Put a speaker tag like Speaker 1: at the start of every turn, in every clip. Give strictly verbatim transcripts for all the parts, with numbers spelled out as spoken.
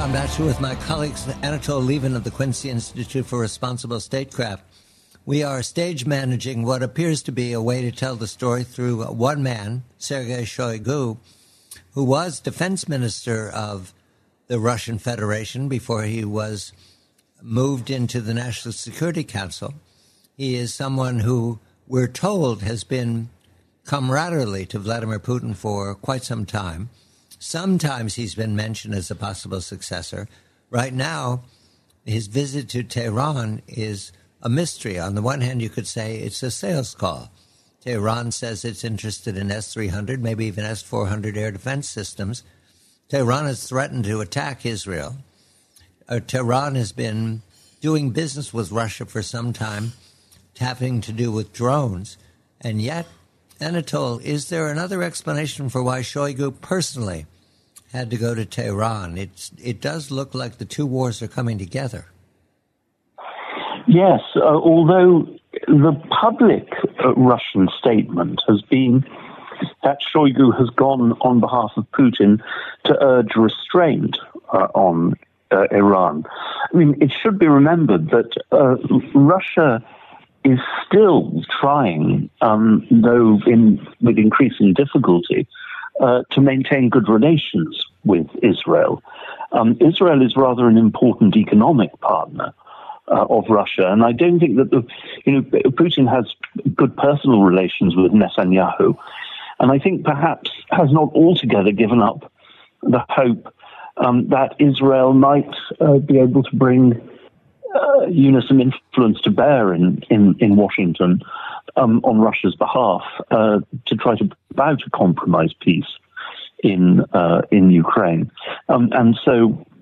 Speaker 1: John Batchelor with my colleagues Anatol Lieven of the Quincy Institute for Responsible Statecraft. We are stage managing what appears to be a way to tell the story through one man, Sergei Shoigu, who was defense minister of the Russian Federation before he was moved into the National Security Council. He is someone who, we're told, has been camaraderie to Vladimir Putin for quite some time. Sometimes he's been mentioned as a possible successor. Right now, his visit to Tehran is a mystery. On the one hand, you could say it's a sales call. Tehran says it's interested in S three hundred, maybe even S four hundred air defense systems. Tehran has threatened to attack Israel. Uh, Tehran has been doing business with Russia for some time, having to do with drones. And yet, Anatol, is there another explanation for why Shoigu personally had to go to Tehran? It's, it does look like the two wars are coming together.
Speaker 2: Yes, uh, although the public uh, Russian statement has been that Shoigu has gone on behalf of Putin to urge restraint uh, on uh, Iran. I mean, it should be remembered that uh, Russia is still trying, um, though in, with increasing difficulty, uh, to maintain good relations with Israel. Um, Israel is rather an important economic partner uh, of Russia, and I don't think that the, you know, Putin has good personal relations with Netanyahu, and I think perhaps has not altogether given up the hope um, that Israel might uh, be able to bring Uh, you know, some influence to bear in, in, in Washington um, on Russia's behalf uh, to try to bow to compromise peace in uh, in Ukraine. Um, and so,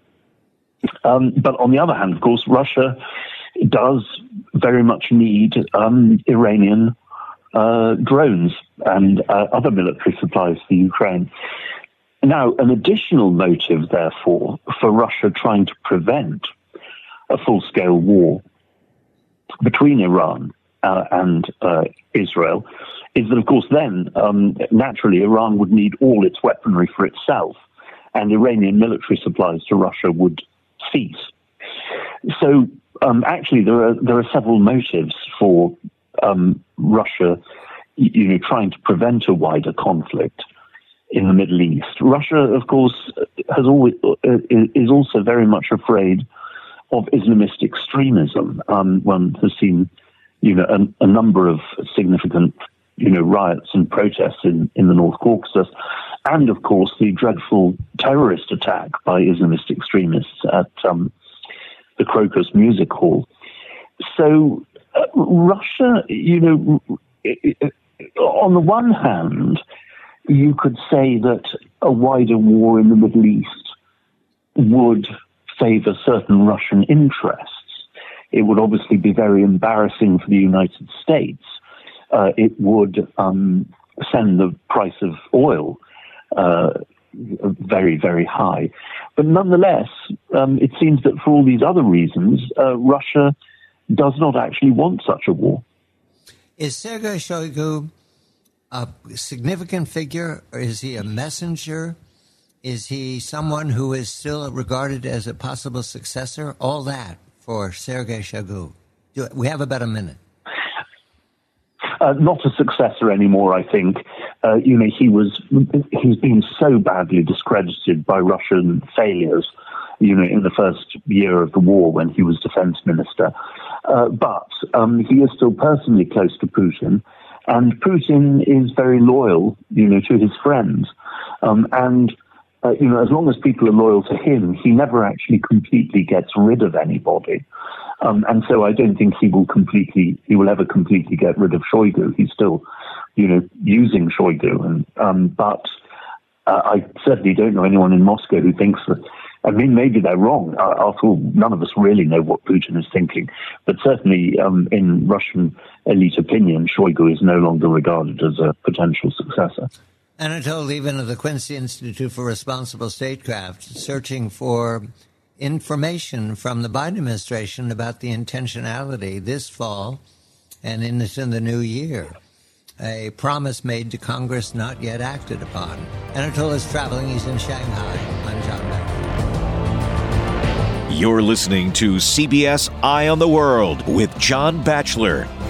Speaker 2: um, but on the other hand, of course, Russia does very much need um, Iranian uh, drones and uh, other military supplies for Ukraine. Now, an additional motive, therefore, for Russia trying to prevent a full-scale war between Iran uh, and uh, Israel is that, of course, then, um, naturally, Iran would need all its weaponry for itself, and Iranian military supplies to Russia would cease. So, um, actually, there are there are several motives for um, Russia, you know, trying to prevent a wider conflict in the Middle East. Russia, of course, has always uh, is also very much afraid of Islamist extremism. Um, one has seen, you know, a, a number of significant, you know, riots and protests in, in the North Caucasus, and of course the dreadful terrorist attack by Islamist extremists at um, the Crocus Music Hall. So uh, Russia, you know, it, it, on the one hand, you could say that a wider war in the Middle East would favor certain Russian interests. It would obviously be very embarrassing for the United States. Uh, it would um, send the price of oil uh, very, very high. But nonetheless, um, it seems that for all these other reasons, uh, Russia does not actually want such a war.
Speaker 1: Is Sergei Shoigu a significant figure, or is he a messenger? Is he someone who is still regarded as a possible successor? All that for Sergei Shoigu. We have about a minute.
Speaker 2: Uh, not a successor anymore, I think. Uh, you know, he was, he's been so badly discredited by Russian failures, you know, in the first year of the war when he was defense minister. Uh, but um, he is still personally close to Putin, and Putin is very loyal, you know, to his friends. Um, and Uh, you know, as long as people are loyal to him, he never actually completely gets rid of anybody. Um, and so I don't think he will completely, he will ever completely get rid of Shoigu. He's still, you know, using Shoigu. And, um, but uh, I certainly don't know anyone in Moscow who thinks that, I mean, maybe they're wrong. Uh, after all, none of us really know what Putin is thinking. But certainly um, in Russian elite opinion, Shoigu is no longer regarded as a potential successor.
Speaker 1: Anatol Lieven of the Quincy Institute for Responsible Statecraft, searching for information from the Biden administration about the intentionality this fall and in this in the new year. A promise made to Congress not yet acted upon. Anatol is traveling. He's in Shanghai. I'm John Beck.
Speaker 3: You're listening to C B S Eye on the World with John Batchelor.